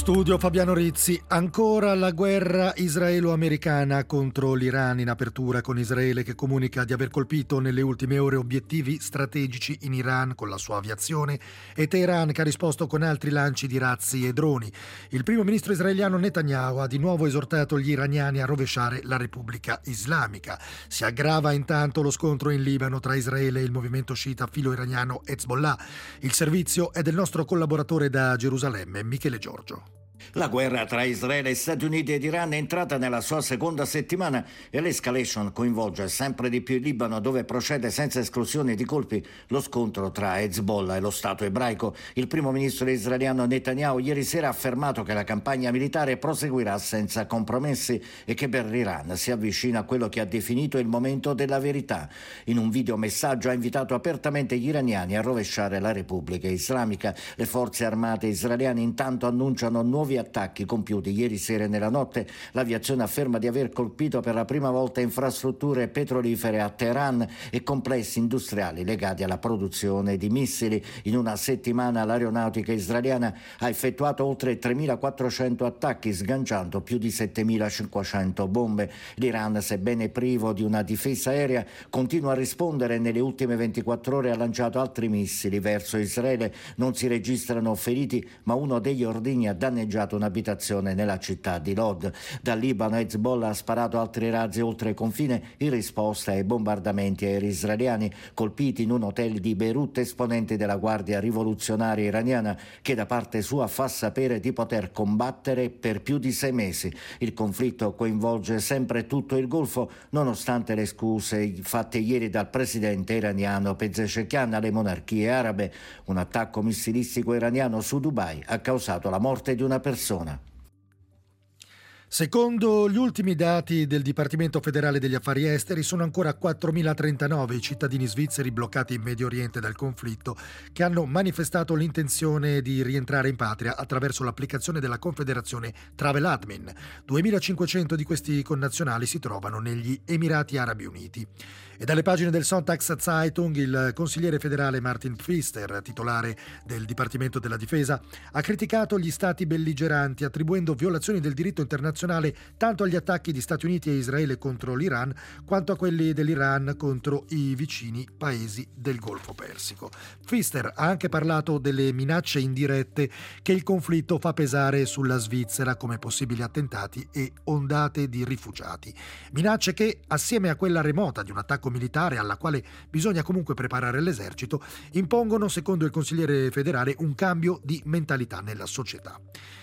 studio Fabiano Rizzi. Ancora la guerra israelo-americana contro l'Iran in apertura, con Israele che comunica di aver colpito nelle ultime ore obiettivi strategici in Iran con la sua aviazione e Teheran che ha risposto con altri lanci di razzi e droni. Il primo ministro israeliano Netanyahu ha di nuovo esortato gli iraniani a rovesciare la Repubblica Islamica. Si aggrava intanto lo scontro in Libano tra Israele e il movimento sciita filo-iraniano Hezbollah. Il servizio è del nostro collaboratore da Gerusalemme, Michele Giorgio. La guerra tra Israele, Stati Uniti ed Iran è entrata nella sua seconda settimana e l'escalation coinvolge sempre di più il Libano, dove procede senza esclusione di colpi lo scontro tra Hezbollah e lo Stato ebraico. Il primo ministro israeliano Netanyahu ieri sera ha affermato che la campagna militare proseguirà senza compromessi e che per l'Iran si avvicina a quello che ha definito il momento della verità. In un videomessaggio ha invitato apertamente gli iraniani a rovesciare la Repubblica Islamica. Le forze armate israeliane intanto annunciano nuovi attacchi compiuti ieri sera e nella notte. L'aviazione afferma di aver colpito per la prima volta infrastrutture petrolifere a Teheran e complessi industriali legati alla produzione di missili. In una settimana l'aeronautica israeliana ha effettuato oltre 3.400 attacchi, sganciando più di 7.500 bombe. L'Iran, sebbene privo di una difesa aerea, continua a rispondere. Nelle ultime 24 ore ha lanciato altri missili verso Israele. Non si registrano feriti, ma uno degli ordigni ha danneggiato un'abitazione nella città di Lod. Dal Libano Hezbollah ha sparato altri razzi oltre confine in risposta ai bombardamenti aerei israeliani colpiti in un hotel di Beirut. Esponenti della Guardia Rivoluzionaria iraniana che da parte sua fa sapere di poter combattere per più di 6 mesi. Il conflitto coinvolge sempre tutto il Golfo, nonostante le scuse fatte ieri dal presidente iraniano Pezeshkian alle monarchie arabe. Un attacco missilistico iraniano su Dubai ha causato la morte di una persona. Secondo gli ultimi dati del Dipartimento federale degli affari esteri, sono ancora 4.039 i cittadini svizzeri bloccati in Medio Oriente dal conflitto che hanno manifestato l'intenzione di rientrare in patria attraverso l'applicazione della Confederazione Travel Admin. 2.500 di questi connazionali si trovano negli Emirati Arabi Uniti. E dalle pagine del Sonntagszeitung il consigliere federale Martin Pfister, titolare del Dipartimento della Difesa, ha criticato gli stati belligeranti attribuendo violazioni del diritto internazionale tanto agli attacchi di Stati Uniti e Israele contro l'Iran quanto a quelli dell'Iran contro i vicini paesi del Golfo Persico. Pfister ha anche parlato delle minacce indirette che il conflitto fa pesare sulla Svizzera come possibili attentati e ondate di rifugiati. Minacce che, assieme a quella remota di un attacco militare alla quale bisogna comunque preparare l'esercito, impongono, secondo il consigliere federale, un cambio di mentalità nella società.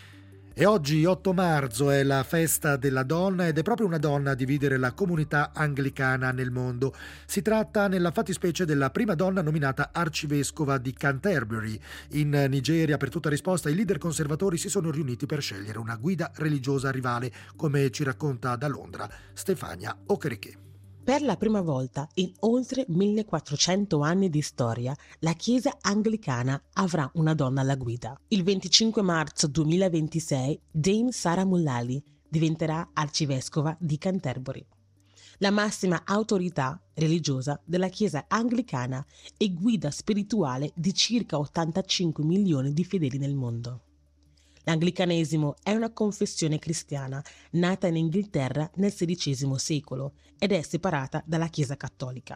E oggi, 8 marzo, è la festa della donna ed è proprio una donna a dividere la comunità anglicana nel mondo. Si tratta nella fattispecie della prima donna nominata arcivescova di Canterbury. In Nigeria, per tutta risposta, i leader conservatori si sono riuniti per scegliere una guida religiosa rivale, come ci racconta da Londra Stefania Okereke. Per la prima volta in oltre 1400 anni di storia, la Chiesa anglicana avrà una donna alla guida. Il 25 marzo 2026, Dame Sarah Mullally diventerà arcivescova di Canterbury, la massima autorità religiosa della Chiesa anglicana e guida spirituale di circa 85 milioni di fedeli nel mondo. L'anglicanesimo è una confessione cristiana nata in Inghilterra nel XVI secolo ed è separata dalla Chiesa cattolica.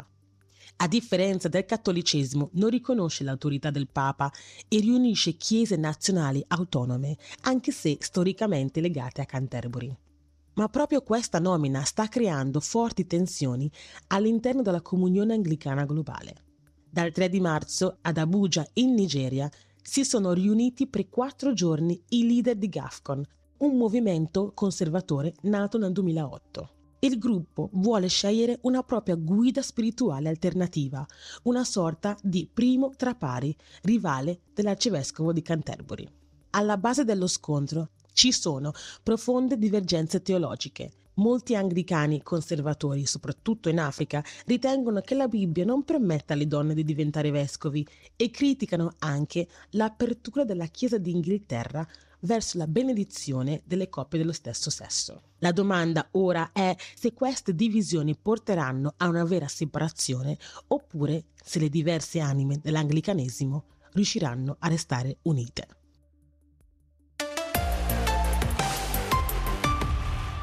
A differenza del cattolicesimo, non riconosce l'autorità del Papa e riunisce chiese nazionali autonome, anche se storicamente legate a Canterbury. Ma proprio questa nomina sta creando forti tensioni all'interno della comunione anglicana globale. Dal 3 di marzo ad Abuja, in Nigeria, si sono riuniti per 4 giorni i leader di GAFCON, un movimento conservatore nato nel 2008. Il gruppo vuole scegliere una propria guida spirituale alternativa, una sorta di primo tra pari, rivale dell'arcivescovo di Canterbury. Alla base dello scontro ci sono profonde divergenze teologiche. Molti anglicani conservatori, soprattutto in Africa, ritengono che la Bibbia non permetta alle donne di diventare vescovi e criticano anche l'apertura della Chiesa d'Inghilterra verso la benedizione delle coppie dello stesso sesso. La domanda ora è se queste divisioni porteranno a una vera separazione oppure se le diverse anime dell'anglicanesimo riusciranno a restare unite.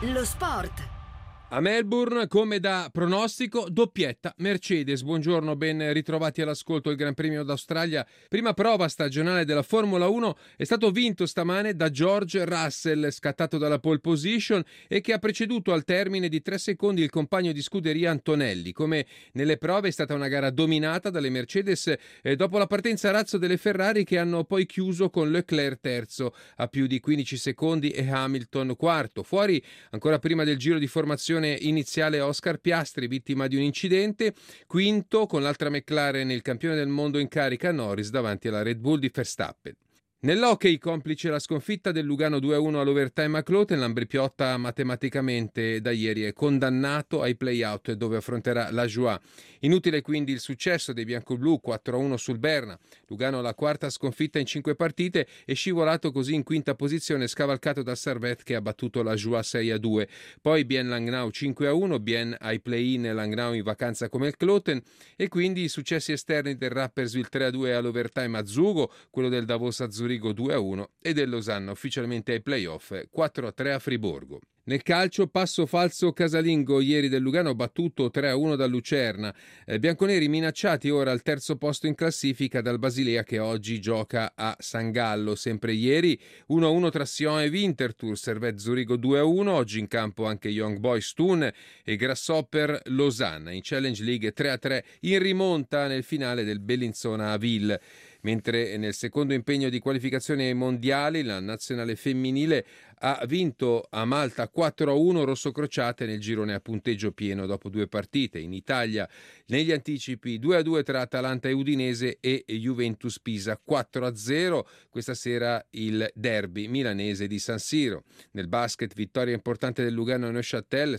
Lo sport. A Melbourne, come da pronostico, doppietta Mercedes. Buongiorno, ben ritrovati all'ascolto. Il Gran Premio d'Australia, prima prova stagionale della Formula 1, è stato vinto stamane da George Russell, scattato dalla pole position e che ha preceduto al termine di 3 secondi il compagno di scuderia Antonelli. Come nelle prove è stata una gara dominata dalle Mercedes dopo la partenza a razzo delle Ferrari, che hanno poi chiuso con Leclerc terzo a più di 15 secondi e Hamilton quarto. Fuori ancora prima del giro di formazione iniziale Oscar Piastri, vittima di un incidente, quinto con l'altra McLaren il campione del mondo in carica Norris davanti alla Red Bull di Verstappen. Nell'hockey, complice la sconfitta del Lugano 2-1 all'overtime a Kloten, l'Ambrì-Piotta matematicamente da ieri è condannato ai play-out dove affronterà la Joie. Inutile quindi il successo dei biancoblù 4-1 sul Berna. Lugano la quarta sconfitta in 5 partite e scivolato così in quinta posizione, scavalcato da Servette che ha battuto la Joie 6-2. Poi Bien Langnau 5-1, Bien ai play-in, Langnau in vacanza come il Kloten, e quindi i successi esterni del Rapperswil 3-2 all'overtime a Zugo, quello del Davos a Zurigo 2-1 e del Losanna ufficialmente ai playoff 4-3 a Friburgo. Nel calcio, passo falso casalingo ieri del Lugano battuto 3-1 dal Lucerna. Bianconeri minacciati ora al terzo posto in classifica dal Basilea che oggi gioca a San Gallo. Sempre ieri 1-1 tra Sion e Winterthur, Servette Zurigo 2-1, oggi in campo anche Young Boys Thun e Grasshopper Losanna. In Challenge League 3-3 in rimonta nel finale del Bellinzona a Ville. Mentre nel secondo impegno di qualificazione ai mondiali la nazionale femminile ha vinto a Malta 4-1 rossocrociate nel girone a punteggio pieno dopo 2 partite. In Italia negli anticipi 2-2 tra Atalanta e Udinese e Juventus Pisa 4-0. Questa sera il derby milanese di San Siro. Nel basket, vittoria importante del Lugano a Neuchâtel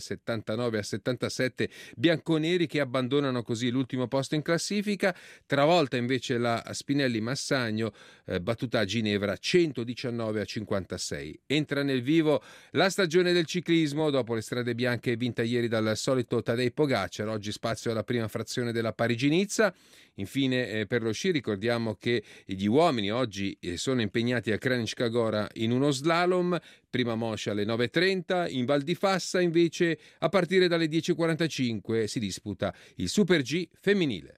79-77, bianconeri che abbandonano così l'ultimo posto in classifica. Travolta invece la Spinelli Massagno, battuta a Ginevra 119-56. Entra nel vivo la stagione del ciclismo dopo le strade bianche vinta ieri dal solito Tadej Pogacar. Oggi spazio alla prima frazione della Parigi-Nizza. Infine per lo sci ricordiamo che gli uomini oggi sono impegnati a Kranička Gora in uno slalom, prima moscia alle 9.30, in Val di Fassa invece a partire dalle 10.45 si disputa il Super G femminile.